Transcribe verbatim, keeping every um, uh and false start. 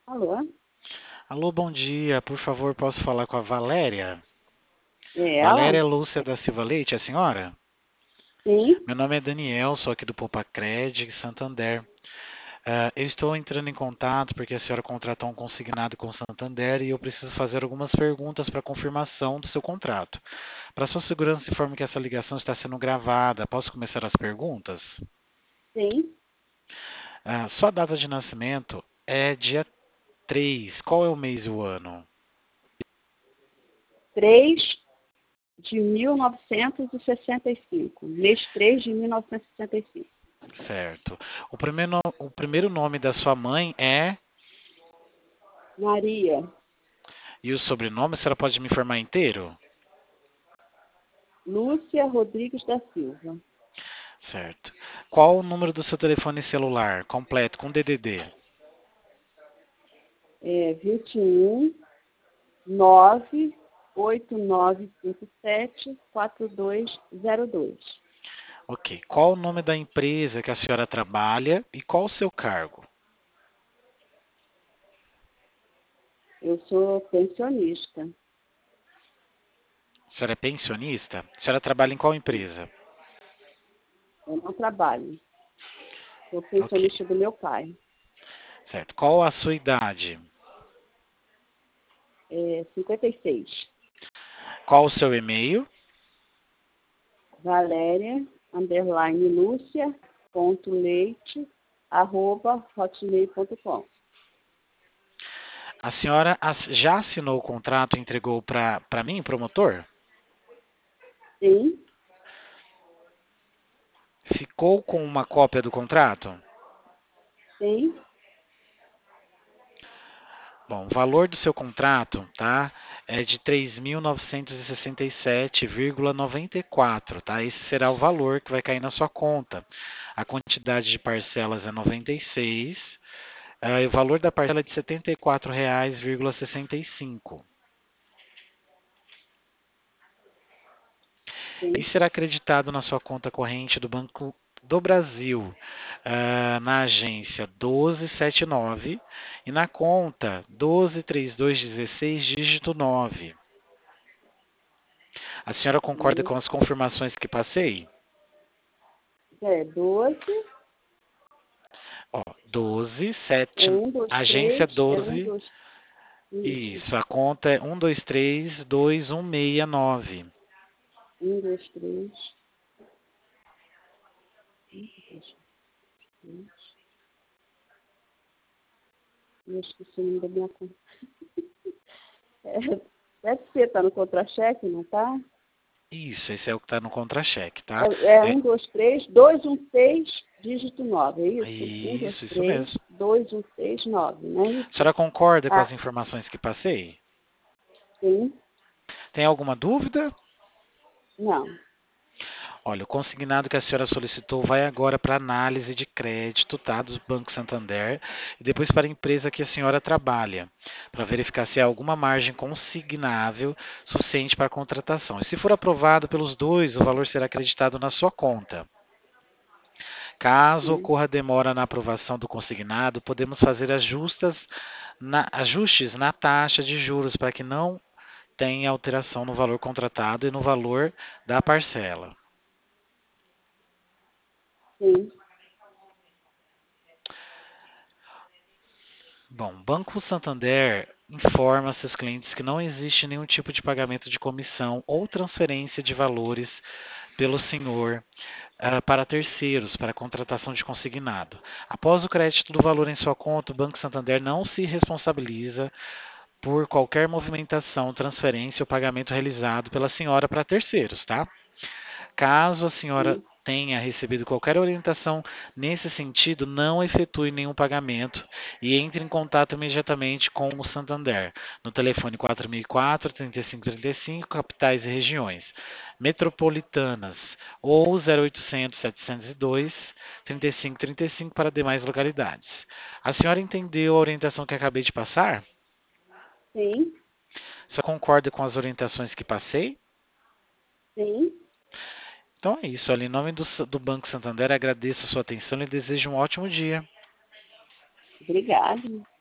Alô? Alô, bom dia. Por favor, posso falar com a Valéria? É ela? Valéria Lúcia da Silva Leite, a senhora? Sim, Meu nome é Daniel, sou aqui do Popacred, Santander. Ah, eu estou entrando em contato porque a senhora contratou um consignado com o Santander e eu preciso fazer algumas perguntas para confirmação do seu contrato. Para sua segurança, informe que essa ligação está sendo gravada. Posso começar as perguntas? sim. Ah, sua data de nascimento é dia três. Qual é o mês e o ano? Três de mil novecentos e sessenta e cinco. Mês três de mil novecentos e sessenta e cinco. Certo. O primeiro, no- o primeiro nome da sua mãe é. Maria, E o sobrenome, a senhora pode me informar inteiro? Lúcia Rodrigues da Silva. Certo. Qual o número do seu telefone celular completo com D D D? É vinte e um, nove, oito nove cinco sete, quatro dois zero dois. Ok. Qual o nome da empresa que a senhora trabalha e qual o seu cargo? Eu sou pensionista. A senhora é pensionista? A senhora trabalha em qual empresa? Eu não trabalho. Sou Ok. pensionista do meu pai. Certo. Qual a sua idade? É cinquenta e seis. Qual o seu e-mail? Valéria, underline Lúcia, ponto leite, arroba hotmail ponto com. A senhora ass- já assinou o contrato e entregou para para mim, promotor? Sim, Ficou com uma cópia do contrato? sim, Bom, o valor do seu contrato, tá, é de três mil novecentos e sessenta e sete vírgula noventa e quatro, tá? Esse será o valor que vai cair na sua conta. A quantidade de parcelas é noventa e seis, ah, e o valor da parcela é de setenta e quatro reais e sessenta e cinco. E sim, será acreditado na sua conta corrente do Banco do Brasil, ah, na agência doze setenta e nove e na conta doze trinta e dois dezesseis, dígito nove. A senhora concorda sim. com as confirmações que passei? É doze, Ó, doze, é sete, um, dois, agência três, é um, doze, dois, isso. isso, a conta é um dois três dois um seis nove. Um, dois, três, um, dois, três. Eu esqueci o nome da minha conta. É, deve ser, tá no contra-cheque, não tá? Isso, esse é o que está no contra-cheque, tá? É, é É, um, dois, três, dois, um, seis, dígito nove, é isso? Um, dois, isso, isso três, mesmo. dois, um, seis, nove, não é A isso? senhora concorda com Ah, as informações que passei? sim, Tem alguma dúvida? não. Olha, o consignado que a senhora solicitou vai agora para análise de crédito, tá, do Banco Santander, e depois para a empresa que a senhora trabalha, para verificar se há alguma margem consignável suficiente para a contratação. E se for aprovado pelos dois, o valor será acreditado na sua conta. Caso Sim, ocorra demora na aprovação do consignado, podemos fazer ajustas na- ajustes na taxa de juros para que não tenha alteração no valor contratado e no valor da parcela. sim, Bom, Banco Santander informa seus clientes que não existe nenhum tipo de pagamento de comissão ou transferência de valores pelo senhor ah, para terceiros, para contratação de consignado. Após o crédito do valor em sua conta, o Banco Santander não se responsabiliza por qualquer movimentação, transferência ou pagamento realizado pela senhora para terceiros, tá? Caso a senhora sim, tenha recebido qualquer orientação nesse sentido, não efetue nenhum pagamento e entre em contato imediatamente com o Santander no telefone quatro mil e quatro, trinta e cinco trinta e cinco, capitais e regiões metropolitanas ou zero oitocentos, setecentos e dois, trinta e cinco trinta e cinco para demais localidades. A senhora entendeu a orientação que acabei de passar? sim, Você concorda com as orientações que passei? sim. Então é isso. Olha, em nome do, do Banco Santander, agradeço a sua atenção e desejo um ótimo dia. Obrigada.